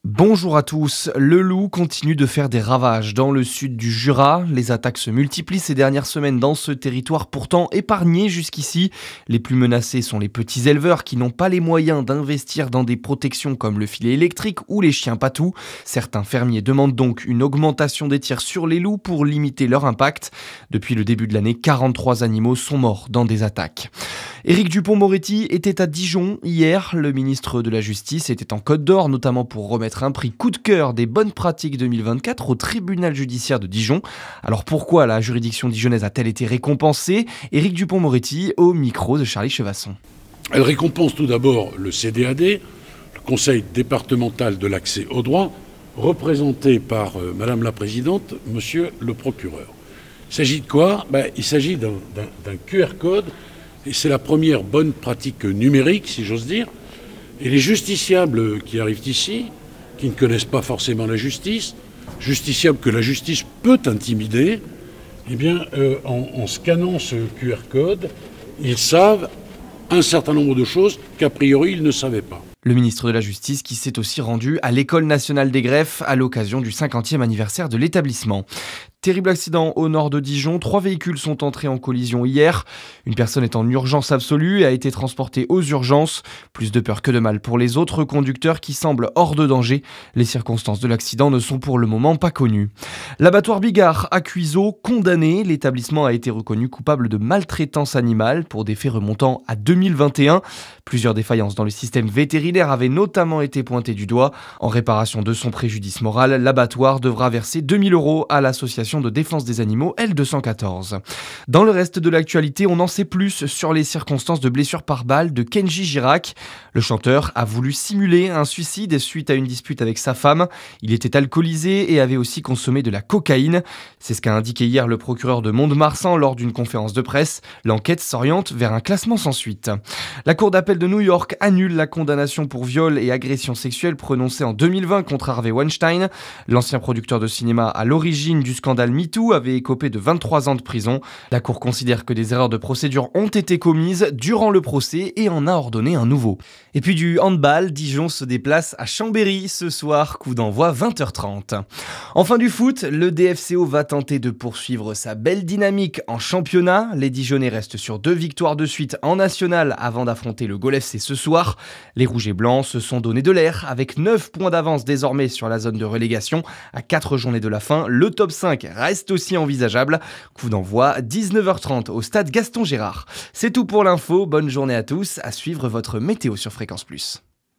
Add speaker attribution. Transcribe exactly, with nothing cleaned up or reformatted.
Speaker 1: Bonjour à tous, le loup continue de faire des ravages dans le sud du Jura. Les attaques se multiplient ces dernières semaines dans ce territoire pourtant épargné jusqu'ici. Les plus menacés sont les petits éleveurs qui n'ont pas les moyens d'investir dans des protections comme le filet électrique ou les chiens patous. Certains fermiers demandent donc une augmentation des tirs sur les loups pour limiter leur impact. Depuis le début de l'année, quarante-trois animaux sont morts dans des attaques. Éric Dupond-Moretti était à Dijon hier. Le ministre de la Justice était en Côte d'Or, notamment pour remettre un prix coup de cœur des bonnes pratiques deux mille vingt-quatre au tribunal judiciaire de Dijon. Alors pourquoi la juridiction dijonnaise a-t-elle été récompensée ? Éric Dupond-Moretti au micro de Charlie Chevasson.
Speaker 2: Elle récompense tout d'abord le C D A D, le Conseil départemental de l'accès au droit, représenté par euh, Madame la Présidente, Monsieur le procureur. Il s'agit de quoi ? ben, Il s'agit d'un, d'un, d'un Q R code, et c'est la première bonne pratique numérique, si j'ose dire. Et les justiciables qui arrivent ici, qui ne connaissent pas forcément la justice, justiciables que la justice peut intimider, eh bien, euh, en, en scannant ce Q R code, ils savent un certain nombre de choses qu'a priori ils ne savaient pas.
Speaker 1: Le ministre de la Justice qui s'est aussi rendu à l'École nationale des greffes à l'occasion du cinquantième anniversaire de l'établissement. Terrible accident au nord de Dijon. Trois véhicules sont entrés en collision hier. Une personne est en urgence absolue et a été transportée aux urgences. Plus de peur que de mal pour les autres conducteurs qui semblent hors de danger. Les circonstances de l'accident ne sont pour le moment pas connues. L'abattoir Bigard à Cuiseaux, condamné. L'établissement a été reconnu coupable de maltraitance animale pour des faits remontant à deux mille vingt et un. Plusieurs défaillances dans le système vétérinaire avaient notamment été pointées du doigt. En réparation de son préjudice moral, l'abattoir devra verser deux mille euros à l'association de défense des animaux L deux cent quatorze. Dans le reste de l'actualité, on en sait plus sur les circonstances de blessure par balle de Kenji Girac. Le chanteur a voulu simuler un suicide suite à une dispute avec sa femme. Il était alcoolisé et avait aussi consommé de la cocaïne. C'est ce qu'a indiqué hier le procureur de Mont-de-Marsan lors d'une conférence de presse. L'enquête s'oriente vers un classement sans suite. La Cour d'appel de New York annule la condamnation pour viol et agression sexuelle prononcée en deux mille vingt contre Harvey Weinstein. L'ancien producteur de cinéma à l'origine du scandale MeToo avait écopé de vingt-trois ans de prison. La Cour considère que des erreurs de procédure ont été commises durant le procès et en a ordonné un nouveau. Et puis du handball, Dijon se déplace à Chambéry ce soir, coup d'envoi vingt heures trente. Enfin du foot, le D F C O va tenter de poursuivre sa belle dynamique en championnat. Les Dijonnais restent sur deux victoires de suite en national avant d'affronter le Gol F C ce soir. Les Rouges et Blancs se sont donné de l'air avec neuf points d'avance désormais sur la zone de relégation. À quatre journées de la fin, le top cinq reste aussi envisageable. Coup d'envoi dix-neuf heures trente au stade Gaston Gérard. C'est tout pour l'info, bonne journée à tous, à suivre votre météo sur Fréquence Plus.